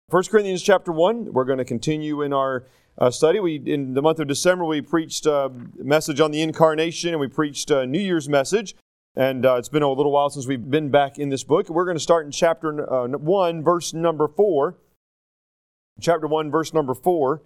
1 Corinthians chapter 1, we're going to continue in our study. In the month of December, we preached a message on the incarnation, and we preached a New Year's message. And it's been a little while since we've been back in this book. We're going to start in chapter 1, verse number 4. Chapter 1, verse number 4.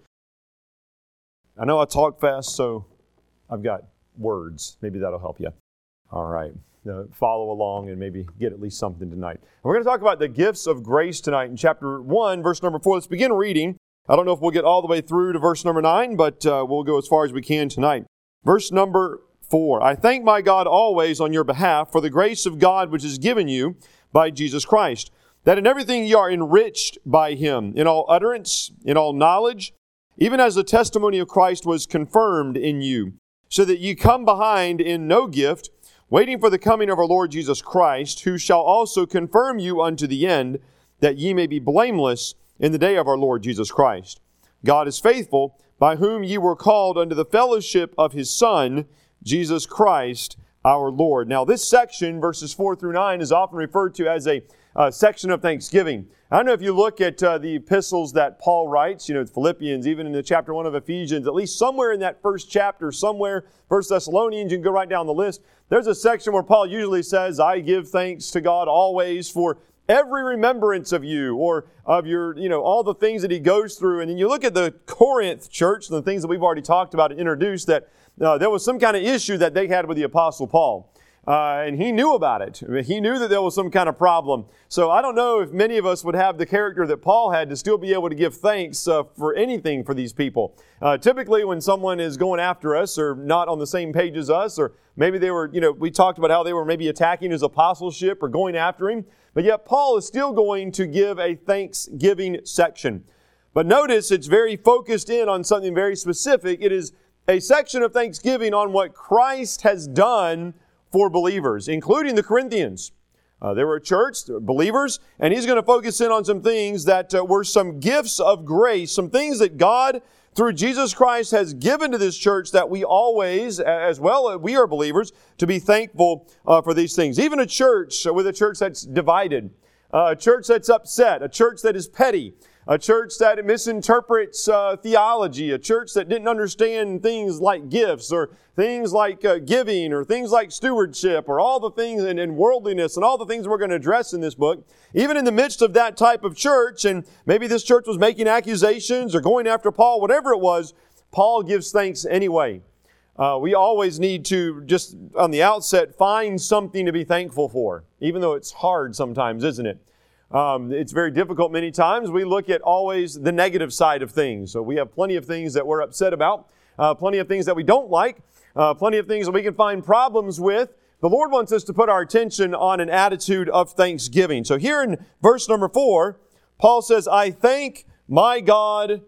I know I talk fast, so I've got words. Maybe that'll help you. All right. Follow along and maybe get at least something tonight. And we're going to talk about the gifts of grace tonight in chapter 1, verse number 4. Let's begin reading. I don't know if we'll get all the way through to verse number 9, but we'll go as far as we can tonight. Verse number 4. I thank my God always on your behalf for the grace of God which is given you by Jesus Christ, that in everything ye are enriched by Him, in all utterance, in all knowledge, even as the testimony of Christ was confirmed in you, so that ye come behind in no gift, waiting for the coming of our Lord Jesus Christ, who shall also confirm you unto the end, that ye may be blameless in the day of our Lord Jesus Christ. God is faithful, by whom ye were called unto the fellowship of His Son, Jesus Christ our Lord. Now this section, verses 4 through 9, is often referred to as a section of thanksgiving. I don't know if you look at the epistles that Paul writes, Philippians, even in the chapter 1 of Ephesians, at least somewhere in that first chapter, somewhere, 1 Thessalonians, you can go right down the list. There's a section where Paul usually says, I give thanks to God always for every remembrance of you, or of your, all the things that he goes through. And then you look at the Corinth church, and the things that we've already talked about and introduced, that there was some kind of issue that they had with the Apostle Paul. And he knew about it. He knew that there was some kind of problem. So I don't know if many of us would have the character that Paul had to still be able to give thanks for anything for these people. Typically when someone is going after us or not on the same page as us, or maybe they were, we talked about how they were maybe attacking his apostleship or going after him. But yet Paul is still going to give a thanksgiving section. But notice it's very focused in on something very specific. It is a section of thanksgiving on what Christ has done for believers, including the Corinthians. They were a church, believers, and he's going to focus in on some things that were some gifts of grace, some things that God, through Jesus Christ, has given to this church that we always, as well, we are believers, to be thankful for these things. Even a church that's divided, a church that's upset, a church that is petty, a church that misinterprets theology, a church that didn't understand things like gifts or things like giving or things like stewardship or all the things and worldliness and all the things we're going to address in this book. Even in the midst of that type of church, and maybe this church was making accusations or going after Paul, whatever it was, Paul gives thanks anyway. We always need to just on the outset find something to be thankful for, even though it's hard sometimes, isn't it? It's very difficult many times. We look at always the negative side of things. So we have plenty of things that we're upset about, plenty of things that we don't like, plenty of things that we can find problems with. The Lord wants us to put our attention on an attitude of thanksgiving. So here in verse number 4, Paul says, I thank my God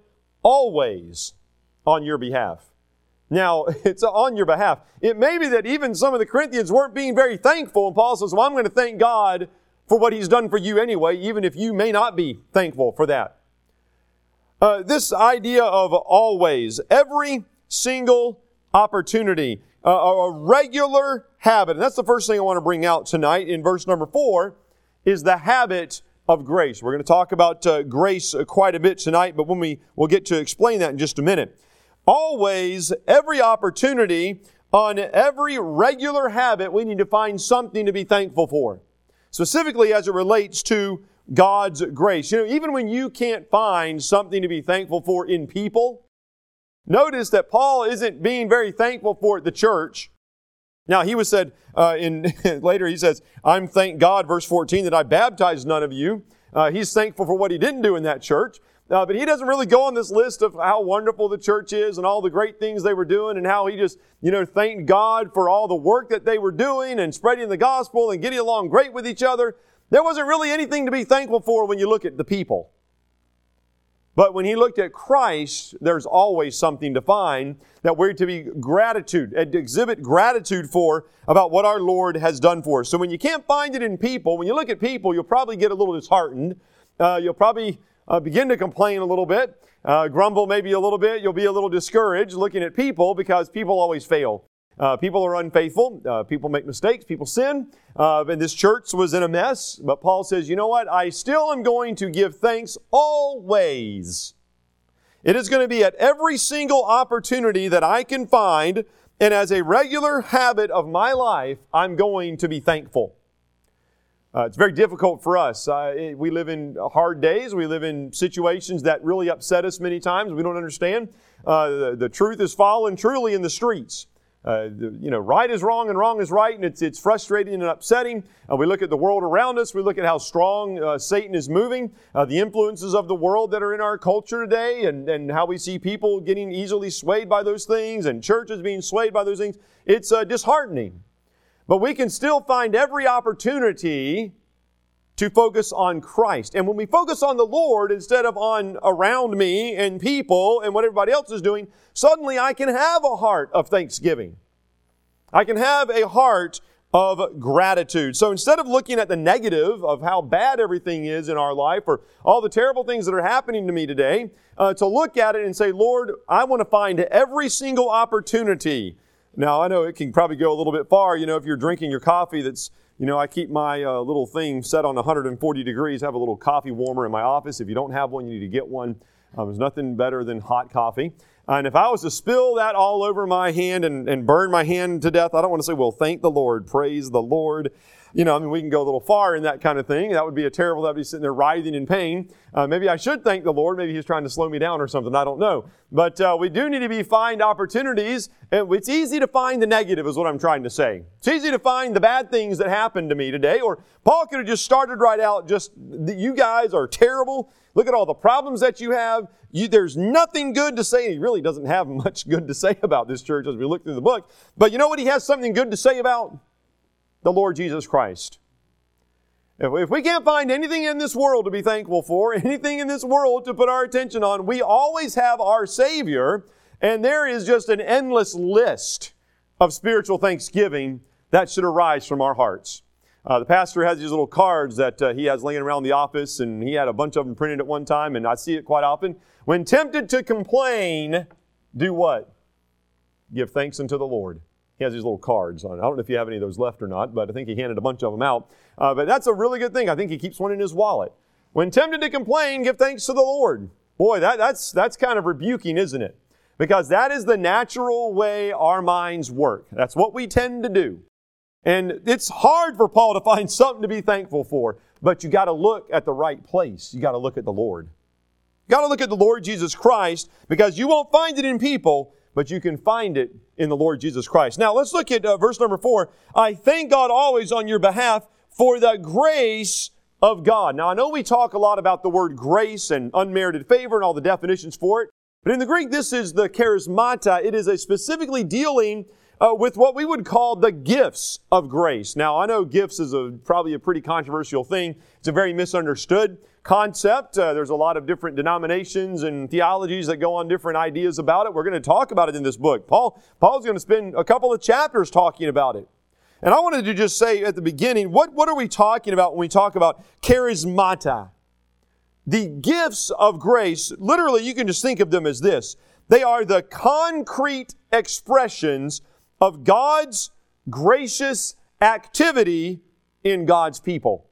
always on your behalf. Now, it's on your behalf. It may be that even some of the Corinthians weren't being very thankful, and Paul says, well, I'm going to thank God for what He's done for you anyway, even if you may not be thankful for that. This idea of always, every single opportunity, a regular habit, and that's the first thing I want to bring out tonight in verse number 4, is the habit of grace. We're going to talk about grace quite a bit tonight, but we'll get to explain that in just a minute. Always, every opportunity, on every regular habit, we need to find something to be thankful for. Specifically as it relates to God's grace. Even when you can't find something to be thankful for in people, notice that Paul isn't being very thankful for the church. Now, he was said, later he says, I'm thank God, verse 14, that I baptized none of you. He's thankful for what he didn't do in that church. But he doesn't really go on this list of how wonderful the church is and all the great things they were doing and how he just, thanked God for all the work that they were doing and spreading the gospel and getting along great with each other. There wasn't really anything to be thankful for when you look at the people. But when he looked at Christ, there's always something to find that we're to be exhibit gratitude for about what our Lord has done for us. So when you can't find it in people, when you look at people, you'll probably get a little disheartened. You'll probably begin to complain a little bit, grumble maybe a little bit. You'll be a little discouraged looking at people because people always fail. People are unfaithful. People make mistakes. People sin. And this church was in a mess. But Paul says, you know what? I still am going to give thanks always. It is going to be at every single opportunity that I can find. And as a regular habit of my life, I'm going to be thankful. It's very difficult for us. We live in hard days. We live in situations that really upset us many times. We don't understand. The truth is fallen truly in the streets. Right is wrong and wrong is right, and it's frustrating and upsetting. We look at the world around us. We look at how strong Satan is moving, the influences of the world that are in our culture today, and how we see people getting easily swayed by those things, and churches being swayed by those things. It's disheartening. But we can still find every opportunity to focus on Christ. And when we focus on the Lord instead of on around me and people and what everybody else is doing, suddenly I can have a heart of thanksgiving. I can have a heart of gratitude. So instead of looking at the negative of how bad everything is in our life or all the terrible things that are happening to me today, to look at it and say, Lord, I want to find every single opportunity. Now, I know it can probably go a little bit far, if you're drinking your coffee that's, I keep my little thing set on 140 degrees, have a little coffee warmer in my office. If you don't have one, you need to get one. There's nothing better than hot coffee. And if I was to spill that all over my hand and burn my hand to death, I don't want to say, well, thank the Lord, praise the Lord. We can go a little far in that kind of thing. That would be that'd be sitting there writhing in pain. Maybe I should thank the Lord. Maybe He's trying to slow me down or something. I don't know. But we do need to find opportunities. And it's easy to find the negative is what I'm trying to say. It's easy to find the bad things that happened to me today. Or Paul could have just started right out, you guys are terrible. Look at all the problems that you have. There's nothing good to say. He really doesn't have much good to say about this church as we look through the book. But you know what he has something good to say about? The Lord Jesus Christ. If we can't find anything in this world to be thankful for, anything in this world to put our attention on, we always have our Savior, and there is just an endless list of spiritual thanksgiving that should arise from our hearts. The pastor has these little cards that he has laying around the office, and he had a bunch of them printed at one time, and I see it quite often. When tempted to complain, do what? Give thanks unto the Lord. He has these little cards on it. I don't know if you have any of those left or not, but I think he handed a bunch of them out. But that's a really good thing. I think he keeps one in his wallet. When tempted to complain, give thanks to the Lord. Boy, that's kind of rebuking, isn't it? Because that is the natural way our minds work. That's what we tend to do. And it's hard for Paul to find something to be thankful for, but you got to look at the right place. You got to look at the Lord. You got to look at the Lord Jesus Christ, because you won't find it in people, but you can find it in the Lord Jesus Christ. Now, let's look at verse number 4. I thank God always on your behalf for the grace of God. Now, I know we talk a lot about the word grace and unmerited favor and all the definitions for it, but in the Greek, this is the charismata. It is specifically dealing with what we would call the gifts of grace. Now, I know gifts is probably a pretty controversial thing. It's a very misunderstood concept. There's a lot of different denominations and theologies that go on different ideas about it. We're going to talk about it in this book. Paul's going to spend a couple of chapters talking about it. And I wanted to just say at the beginning, what are we talking about when we talk about charismata? The gifts of grace, literally you can just think of them as this. They are the concrete expressions of God's gracious activity in God's people.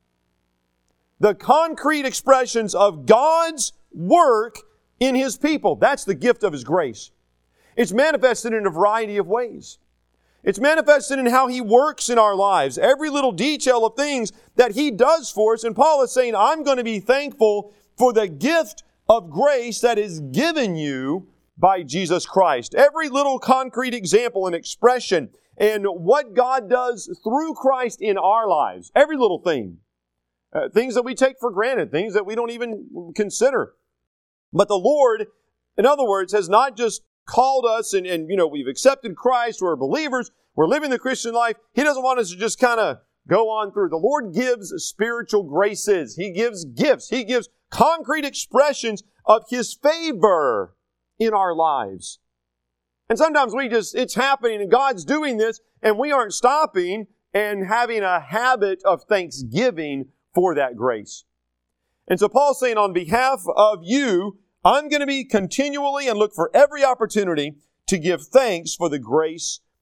The concrete expressions of God's work in His people. That's the gift of His grace. It's manifested in a variety of ways. It's manifested in how He works in our lives. Every little detail of things that He does for us. And Paul is saying, I'm going to be thankful for the gift of grace that is given you by Jesus Christ. Every little concrete example and expression and what God does through Christ in our lives. Every little thing. Things that we take for granted. Things that we don't even consider. But the Lord, in other words, has not just called us and we've accepted Christ, we're believers, we're living the Christian life. He doesn't want us to just kind of go on through. The Lord gives spiritual graces. He gives gifts. He gives concrete expressions of His favor in our lives. And sometimes it's happening and God's doing this and we aren't stopping and having a habit of thanksgiving for that grace. And so Paul's saying, on behalf of you, I'm going to be continually and look for every opportunity to give thanks for the grace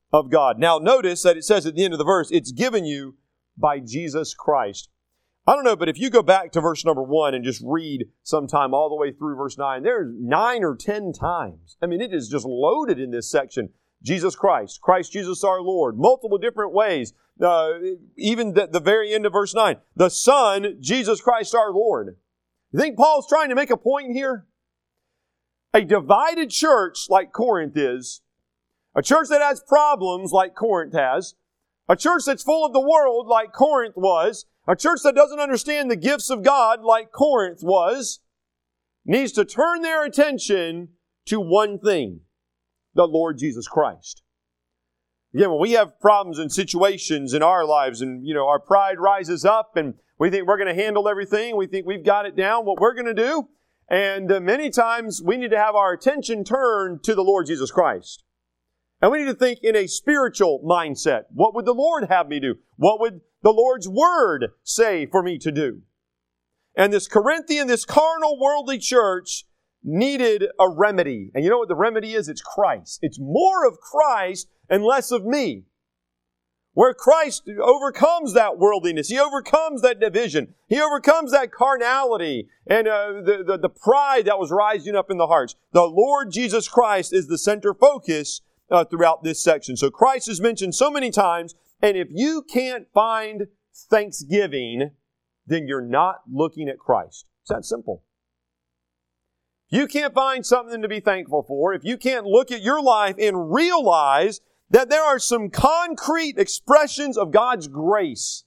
of God. Now notice that it says at the end of the verse, it's given you by Jesus Christ. I don't know, but if you go back to verse number 1 and just read sometime all the way through verse 9, there's 9 or 10 times. I mean, it is just loaded in this section. Jesus Christ, Christ Jesus our Lord, multiple different ways. Even at the very end of verse 9, the Son, Jesus Christ our Lord. You think Paul's trying to make a point here? A divided church like Corinth is, a church that has problems like Corinth has, a church that's full of the world like Corinth was, a church that doesn't understand the gifts of God like Corinth was, needs to turn their attention to one thing, the Lord Jesus Christ. Again, when we have problems and situations in our lives and, our pride rises up and we think we're going to handle everything, we think we've got it down, what we're going to do, and many times we need to have our attention turned to the Lord Jesus Christ. And we need to think in a spiritual mindset. What would the Lord have me do? What would the Lord's Word say for me to do? And this Corinthian, this carnal, worldly church needed a remedy. And you know what the remedy is? It's Christ. It's more of Christ and less of me. Where Christ overcomes that worldliness. He overcomes that division. He overcomes that carnality and the pride that was rising up in the hearts. The Lord Jesus Christ is the center focus throughout this section. So Christ is mentioned so many times, and if you can't find thanksgiving, then you're not looking at Christ. It's that simple. If you can't find something to be thankful for, if you can't look at your life and realize that there are some concrete expressions of God's grace,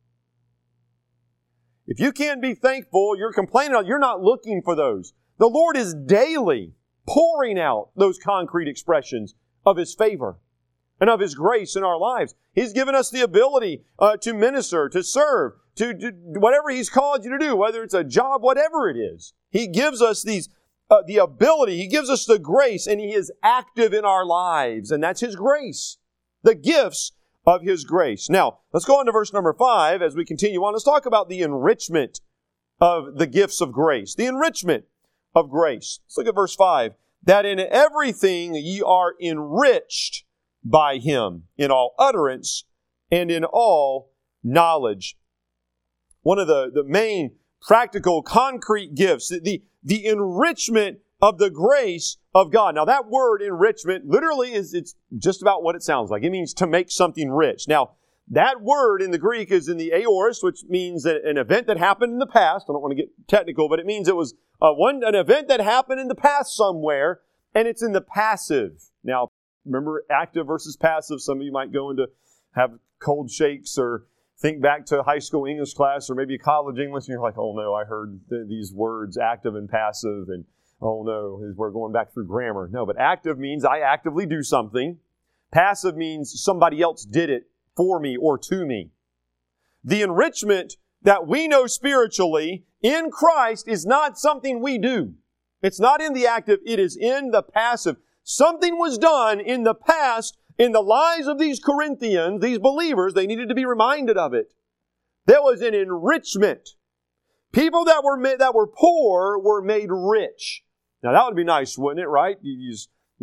if you can't be thankful, you're complaining, you're not looking for those. The Lord is daily pouring out those concrete expressions of His favor and of His grace in our lives. He's given us the ability to minister, to serve, to do whatever He's called you to do, whether it's a job, whatever it is. He gives us the ability, He gives us the grace, and He is active in our lives, and that's His grace, the gifts of His grace. Now, let's go on to verse number 5 as we continue on. Let's talk about the enrichment of the gifts of grace, the enrichment of grace. Let's look at verse 5. That in everything ye are enriched by Him, in all utterance and in all knowledge. One of the main practical, concrete gifts, the enrichment of the grace of God. Now that word enrichment literally it's just about what it sounds like. It means to make something rich. Now that word in the Greek is in the aorist, which means that an event that happened in the past. I don't want to get technical, but it means it was an event that happened in the past somewhere, and it's in the passive. Now, remember active versus passive. Some of you might go into have cold shakes or think back to high school English class or maybe college English, and you're like, oh no, I heard these words, active and passive, and oh no, we're going back through grammar. No, but active means I actively do something. Passive means somebody else did it for me or to me. The enrichment that we know spiritually in Christ is not something we do. It's not in the active, it is in the passive. Something was done in the past in the lives of these Corinthians, these believers. They needed to be reminded of it. There was an enrichment. People that were poor were made rich. Now that would be nice, wouldn't it, right? You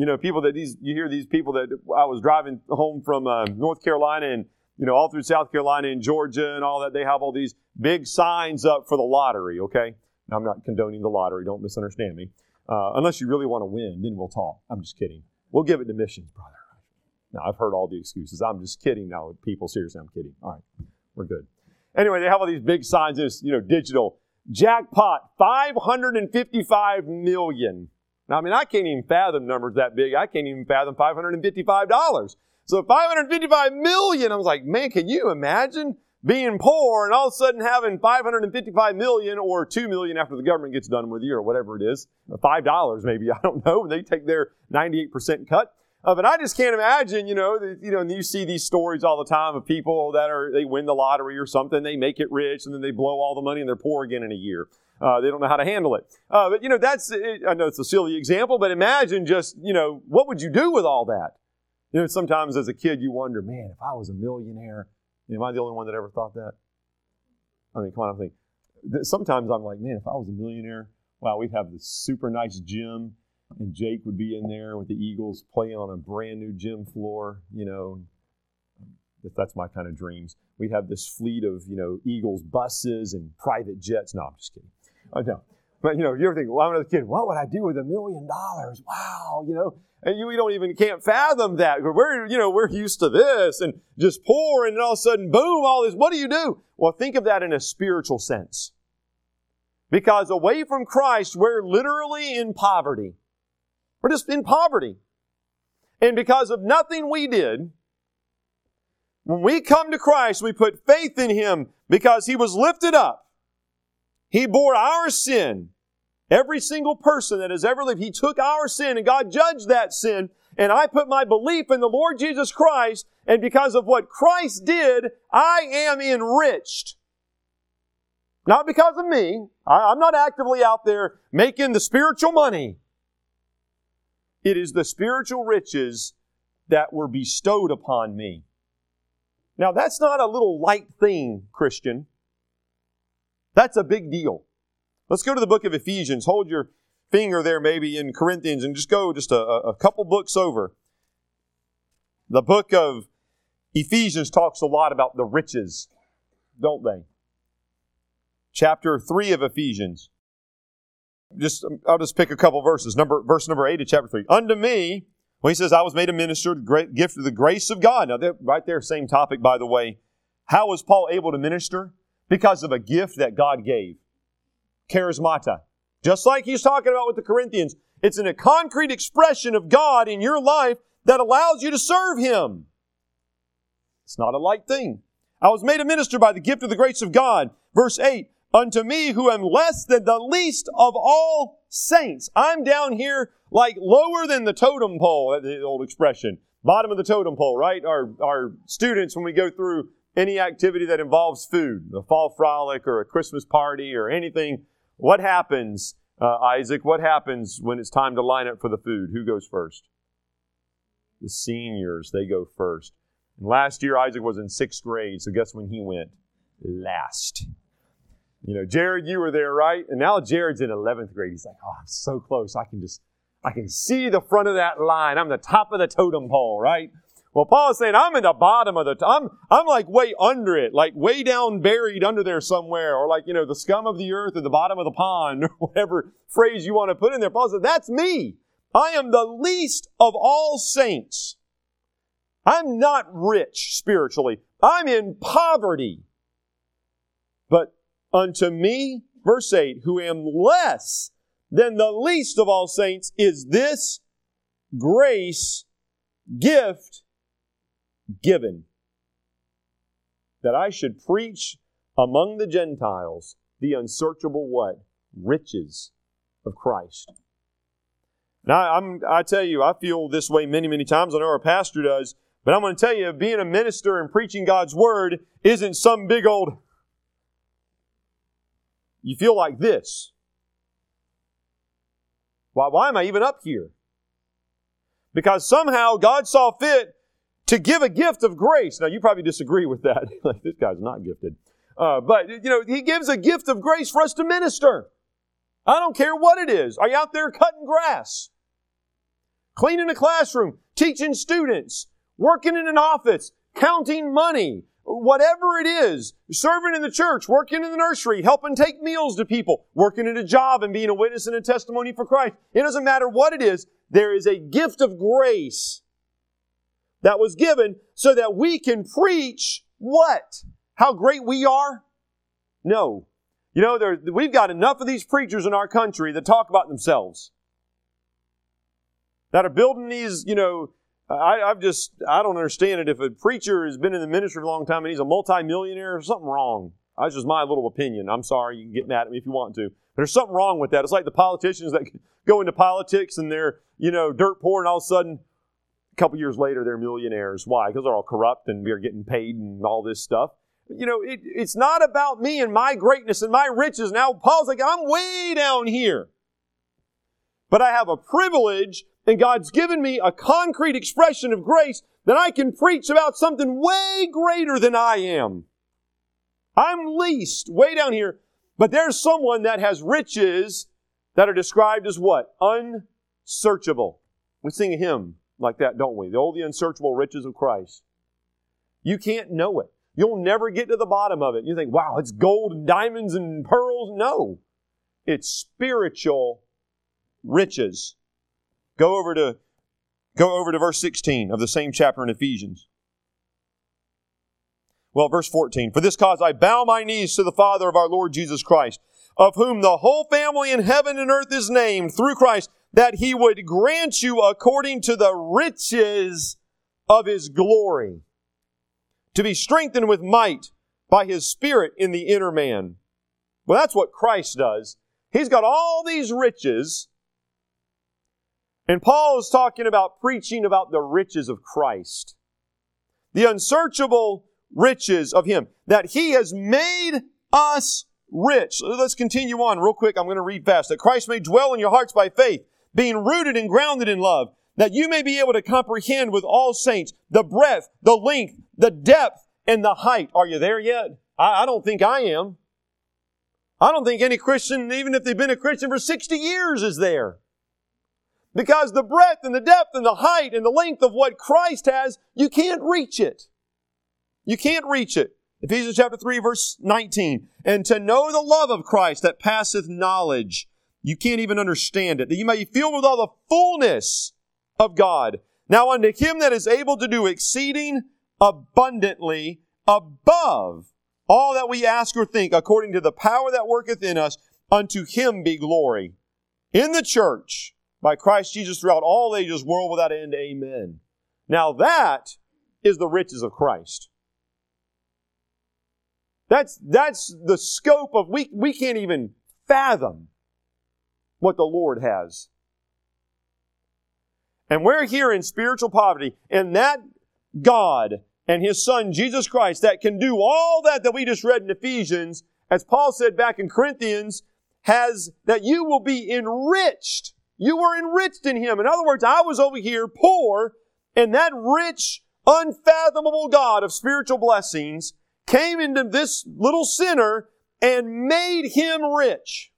hear these people that I was driving home from North Carolina and all through South Carolina and Georgia and all that. They have all these big signs up for the lottery, okay? Now, I'm not condoning the lottery. Don't misunderstand me. Unless you really want to win, then we'll talk. I'm just kidding. We'll give it to missions, brother. Now, I've heard all the excuses. I'm just kidding now, people. Seriously, I'm kidding. All right, we're good. Anyway, they have all these big signs, this, digital. Jackpot, $555 million. Now, I mean, I can't even fathom numbers that big. I can't even fathom $555. So $555 million, I was like, man, can you imagine being poor and all of a sudden having $555 million or $2 million after the government gets done with you or whatever it is, $5 maybe, I don't know. They take their 98% cut. But I just can't imagine, and you see these stories all the time of people they win the lottery or something, they make it rich, and then they blow all the money and they're poor again in a year. They don't know how to handle it. But I know it's a silly example, but imagine just, what would you do with all that? Sometimes as a kid you wonder, man, if I was a millionaire, am I the only one that ever thought that? I mean, come on, I think. Sometimes I'm like, man, if I was a millionaire, wow, we'd have this super nice gym. And Jake would be in there with the Eagles playing on a brand new gym floor, if that's my kind of dreams. We'd have this fleet of, Eagles buses and private jets. No, I'm just kidding. No. But, you ever think, well, I'm another kid, what would I do with $1 million? Wow, and we can't fathom that. We're used to this and just poor, and all of a sudden, boom, all this. What do? Well, think of that in a spiritual sense. Because away from Christ, we're literally in poverty. We're just in poverty. And because of nothing we did, when we come to Christ, we put faith in Him because He was lifted up. He bore our sin. Every single person that has ever lived, He took our sin and God judged that sin. And I put my belief in the Lord Jesus Christ. And because of what Christ did, I am enriched. Not because of me. I'm not actively out there making the spiritual money. It is the spiritual riches that were bestowed upon me. Now, that's not a little light thing, Christian. That's a big deal. Let's go to the book of Ephesians. Hold your finger there maybe in Corinthians and just go a couple books over. The book of Ephesians talks a lot about the riches, don't they? Chapter 3 of Ephesians. I'll just pick a couple verses. Verse number 8 of chapter 3. Unto me, when he says, I was made a minister, the great gift of the grace of God. Now, right there, same topic, by the way. How was Paul able to minister? Because of a gift that God gave. Charismata. Just like he's talking about with the Corinthians. It's a concrete expression of God in your life that allows you to serve Him. It's not a light thing. I was made a minister by the gift of the grace of God. Verse 8. Unto me who am less than the least of all saints. I'm down here like lower than the totem pole. That's the old expression. Bottom of the totem pole, right? Our students, when we go through any activity that involves food, a fall frolic or a Christmas party or anything, what happens, Isaac? What happens when it's time to line up for the food? Who goes first? The seniors, they go first. And last year, Isaac was in 6th grade, so guess when he went? Last. Jared, you were there, right? And now Jared's in 11th grade. He's like, oh, I'm so close. I can see the front of that line. I'm the top of the totem pole, right? Well, Paul is saying, I'm in the bottom of I'm like way under it, like way down buried under there somewhere, or like, the scum of the earth at the bottom of the pond, or whatever phrase you want to put in there. Paul said, that's me. I am the least of all saints. I'm not rich spiritually. I'm in poverty. But unto me, verse 8, who am less than the least of all saints, is this grace, gift, given, that I should preach among the Gentiles the unsearchable what? Riches of Christ. Now, I tell you, I feel this way many, many times. I know our pastor does. But I'm going to tell you, being a minister and preaching God's Word isn't some big old... You feel like this. Why am I even up here? Because somehow God saw fit to give a gift of grace. Now, you probably disagree with that. Like, this guy's not gifted. But He gives a gift of grace for us to minister. I don't care what it is. Are you out there cutting grass? Cleaning a classroom? Teaching students? Working in an office? Counting money? Whatever it is, serving in the church, working in the nursery, helping take meals to people, working at a job and being a witness and a testimony for Christ. It doesn't matter what it is. There is a gift of grace that was given so that we can preach what? How great we are? No. We've got enough of these preachers in our country that talk about themselves. That are building these, I don't understand it. If a preacher has been in the ministry for a long time and he's a multimillionaire, there's something wrong. That's just my little opinion. I'm sorry, you can get mad at me if you want to. But there's something wrong with that. It's like the politicians that go into politics and they're, dirt poor, and all of a sudden, a couple years later, they're millionaires. Why? Because they're all corrupt and they're getting paid and all this stuff. It's not about me and my greatness and my riches. Now, Paul's like, I'm way down here. But I have a privilege, and God's given me a concrete expression of grace that I can preach about something way greater than I am. I'm least, way down here. But there's someone that has riches that are described as what? unsearchable. We sing a hymn like that, don't we? The unsearchable riches of Christ. You can't know it. You'll never get to the bottom of it. You think, wow, it's gold and diamonds and pearls. No. It's spiritual riches. Go over to verse 16 of the same chapter in Ephesians. Well, verse 14. For this cause I bow my knees to the Father of our Lord Jesus Christ, of whom the whole family in heaven and earth is named, through Christ, that He would grant you according to the riches of His glory, to be strengthened with might by His Spirit in the inner man. Well, that's what Christ does. He's got all these riches. And Paul is talking about preaching about the riches of Christ. The unsearchable riches of Him. That He has made us rich. Let's continue on real quick. I'm going to read fast. That Christ may dwell in your hearts by faith, being rooted and grounded in love, that you may be able to comprehend with all saints the breadth, the length, the depth, and the height. Are you there yet? I don't think I am. I don't think any Christian, even if they've been a Christian for 60 years, is there. Because the breadth and the depth and the height and the length of what Christ has, you can't reach it. You can't reach it. Ephesians chapter 3, verse 19. And to know the love of Christ that passeth knowledge. You can't even understand it. That you may be filled with all the fullness of God. Now unto Him that is able to do exceeding abundantly above all that we ask or think, according to the power that worketh in us, unto Him be glory in the church by Christ Jesus throughout all ages, world without end. Amen. Now that is the riches of Christ. That's the scope of, we can't even fathom what the Lord has. And we're here in spiritual poverty, and that God and His Son, Jesus Christ, that can do all that we just read in Ephesians, as Paul said back in Corinthians, has that you will be enriched. You were enriched in Him. In other words, I was over here poor, and that rich, unfathomable God of spiritual blessings came into this little sinner and made him rich.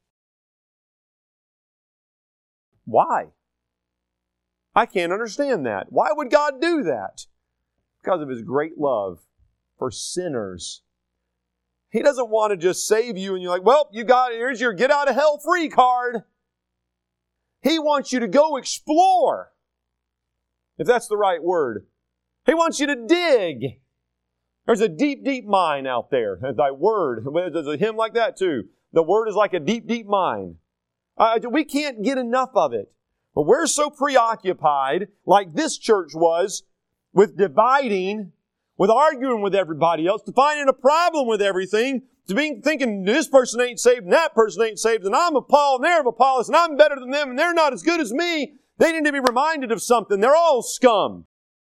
Why? I can't understand that. Why would God do that? Because of His great love for sinners. He doesn't want to just save you and you're like, well, here's your get out of hell free card. He wants you to go explore, if that's the right word. He wants you to dig. There's a deep, deep mine out there. Thy word. There's a hymn like that too. The word is like a deep, deep mine. We can't get enough of it. But we're so preoccupied, like this church was, with dividing, with arguing with everybody else, to finding a problem with everything, to being thinking this person ain't saved and that person ain't saved, and I'm of Paul and they're of Apollos and I'm better than them and they're not as good as me. They need to be reminded of something. They're all scum.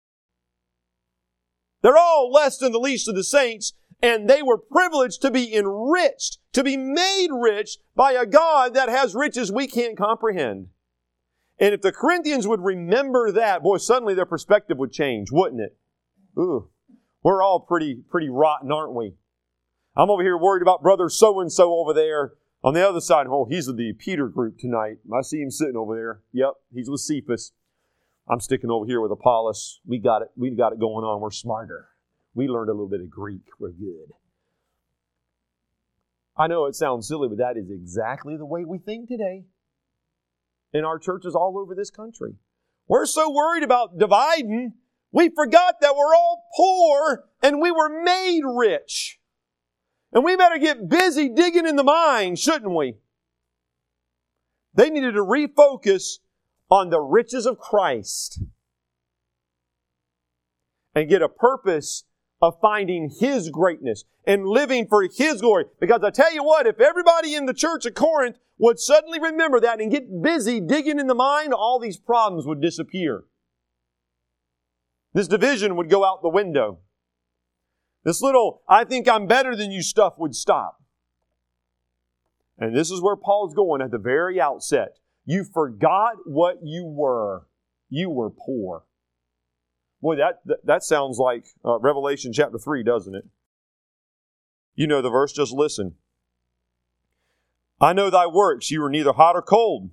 They're all less than the least of the saints, and they were privileged to be enriched, to be made rich by a God that has riches we can't comprehend. And if the Corinthians would remember that, boy, suddenly their perspective would change, wouldn't it? Ooh, we're all pretty rotten, aren't we? I'm over here worried about brother so-and-so over there on the other side. Oh, he's with the Peter group tonight. I see him sitting over there. Yep, he's with Cephas. I'm sticking over here with Apollos. We got it going on. We're smarter. We learned a little bit of Greek. We're good. I know it sounds silly, but that is exactly the way we think today in our churches all over this country. We're so worried about dividing, we forgot that we're all poor and we were made rich. And we better get busy digging in the mine, shouldn't we? They needed to refocus on the riches of Christ and get a purpose of finding His greatness and living for His glory. Because I tell you what, if everybody in the church at Corinth would suddenly remember that and get busy digging in the mine, all these problems would disappear. This division would go out the window. This little, I think I'm better than you stuff would stop. And this is where Paul's going at the very outset. You forgot what you were. You were poor. Boy, that sounds like Revelation chapter 3, doesn't it? You know the verse, just listen. I know thy works. You are neither hot or cold.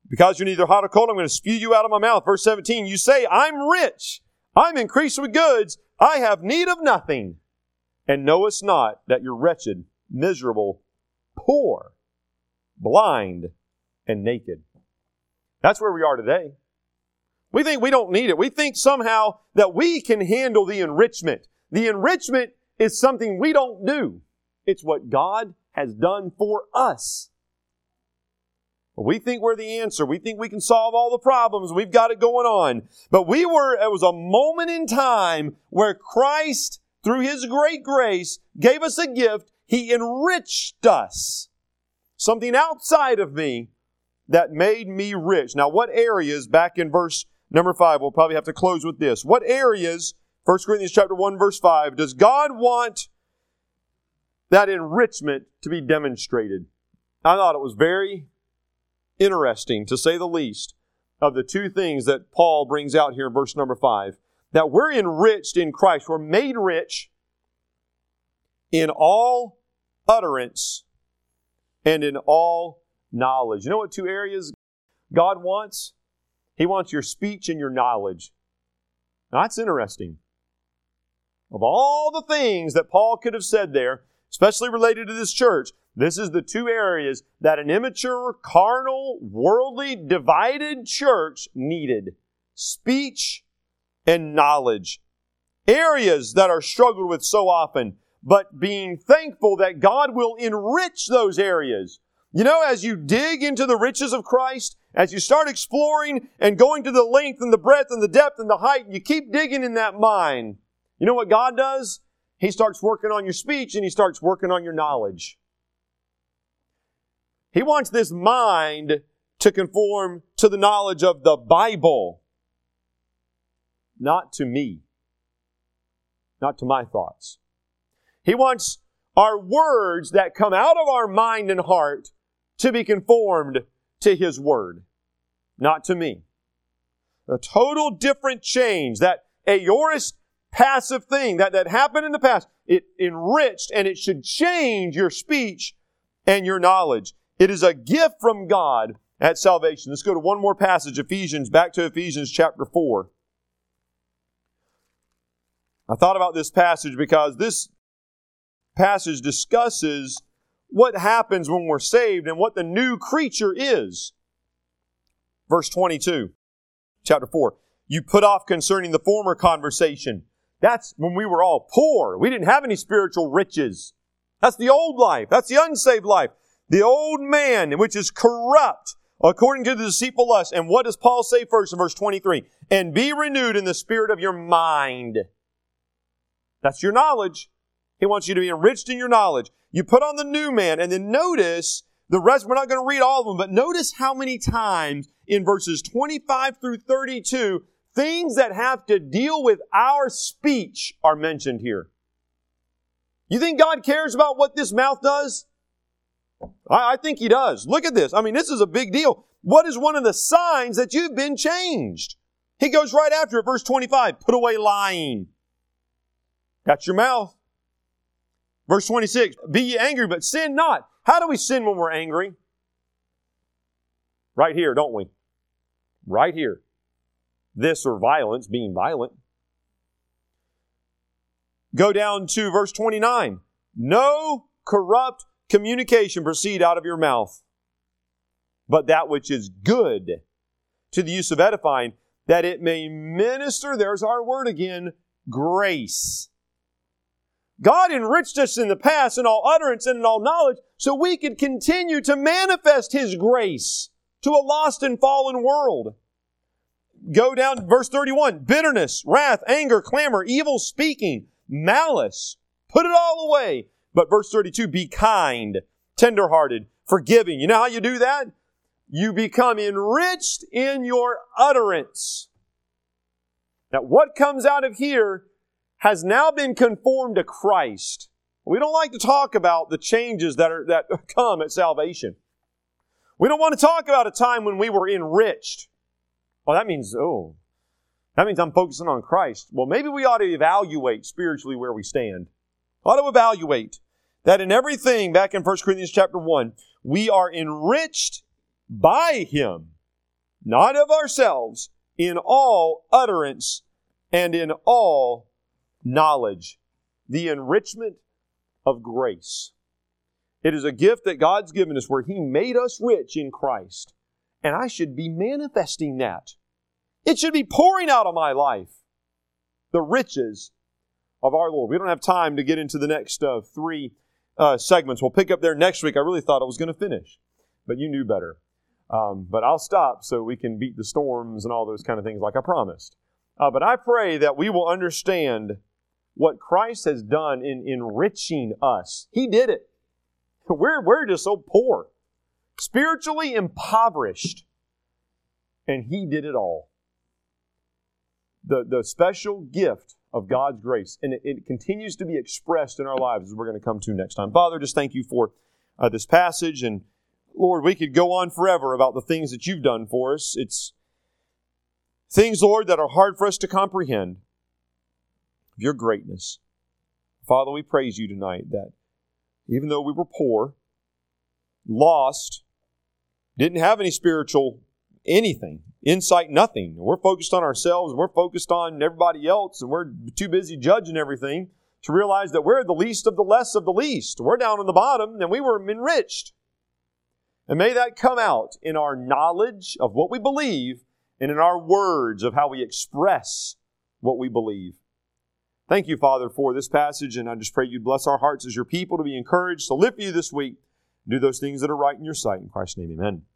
Because you're neither hot or cold, I'm going to spew you out of my mouth. Verse 17, you say, I'm rich. I'm increased with goods. I have need of nothing. And knowest not that you're wretched, miserable, poor, blind, and naked. That's where we are today. We think we don't need it. We think somehow that we can handle the enrichment. The enrichment is something we don't do. It's what God has done for us. We think we're the answer. We think we can solve all the problems. We've got it going on. But it was a moment in time where Christ, through His great grace, gave us a gift. He enriched us. Something outside of me that made me rich. Now, what areas, back in verse number 5, we'll probably have to close with this. What areas, 1 Corinthians chapter 1, verse 5, does God want that enrichment to be demonstrated? I thought it was very interesting, to say the least, of the two things that Paul brings out here in verse number 5. That we're enriched in Christ. We're made rich in all utterance and in all knowledge. You know what two areas God wants? He wants your speech and your knowledge. Now, that's interesting. Of all the things that Paul could have said there, especially related to this church, this is the two areas that an immature, carnal, worldly, divided church needed. Speech and knowledge. Areas that are struggled with so often, but being thankful that God will enrich those areas. You know, as you dig into the riches of Christ, as you start exploring and going to the length and the breadth and the depth and the height, you keep digging in that mine. You know what God does? He starts working on your speech and He starts working on your knowledge. He wants this mind to conform to the knowledge of the Bible. Not to me. Not to my thoughts. He wants our words that come out of our mind and heart to be conformed to His Word. Not to me. A total different change. That aorist passive thing that happened in the past, it enriched and it should change your speech and your knowledge. It is a gift from God at salvation. Let's go to one more passage, back to Ephesians chapter 4. I thought about this passage because this passage discusses what happens when we're saved and what the new creature is. Verse 22, chapter 4. You put off concerning the former conversation. That's when we were all poor. We didn't have any spiritual riches. That's the old life. That's the unsaved life. The old man, which is corrupt, according to the deceitful lust. And what does Paul say first in verse 23? And be renewed in the spirit of your mind. That's your knowledge. He wants you to be enriched in your knowledge. You put on the new man, and then notice the rest. We're not going to read all of them, but notice how many times in verses 25 through 32, things that have to deal with our speech are mentioned here. You think God cares about what this mouth does? I think He does. Look at this. I mean, this is a big deal. What is one of the signs that you've been changed? He goes right after it, verse 25. Put away lying. That's your mouth. Verse 26. Be ye angry, but sin not. How do we sin when we're angry? Right here, don't we? Right here. This or violence, being violent. Go down to verse 29. No corrupt communication proceed out of your mouth, but that which is good to the use of edifying, that it may minister, there's our word again, grace. God enriched us in the past in all utterance and in all knowledge so we could continue to manifest His grace to a lost and fallen world. Go down to verse 31. Bitterness, wrath, anger, clamor, evil speaking, malice. Put it all away. But verse 32, be kind, tenderhearted, forgiving. You know how you do that? You become enriched in your utterance. Now, what comes out of here has now been conformed to Christ. We don't like to talk about the changes that come at salvation. We don't want to talk about a time when we were enriched. Well, that means I'm focusing on Christ. Well, maybe we ought to evaluate spiritually where we stand. Ought to evaluate that in everything, back in 1 Corinthians chapter 1, we are enriched by Him. not of ourselves, in all utterance and in all knowledge. The enrichment of grace. It is a gift that God's given us where He made us rich in Christ. And I should be manifesting that. It should be pouring out of my life the riches of our Lord. We don't have time to get into the next three segments. We'll pick up there next week. I really thought I was going to finish, but you knew better. But I'll stop so we can beat the storms and all those kind of things like I promised. But I pray that we will understand what Christ has done in enriching us. He did it. We're just so poor, spiritually impoverished, and He did it all. The special gift of God's grace, and it continues to be expressed in our lives as we're going to come to next time. Father, just thank You for this passage, and Lord, we could go on forever about the things that You've done for us. It's things, Lord, that are hard for us to comprehend. Your greatness. Father, we praise You tonight that even though we were poor, lost, didn't have any spiritual anything, insight, nothing. We're focused on ourselves, and we're focused on everybody else, and we're too busy judging everything to realize that we're the least of the less of the least. We're down on the bottom, and we were enriched. And may that come out in our knowledge of what we believe and in our words of how we express what we believe. Thank You, Father, for this passage, and I just pray You'd bless our hearts as Your people to be encouraged to live for You this week. Do those things that are right in Your sight. In Christ's name, amen.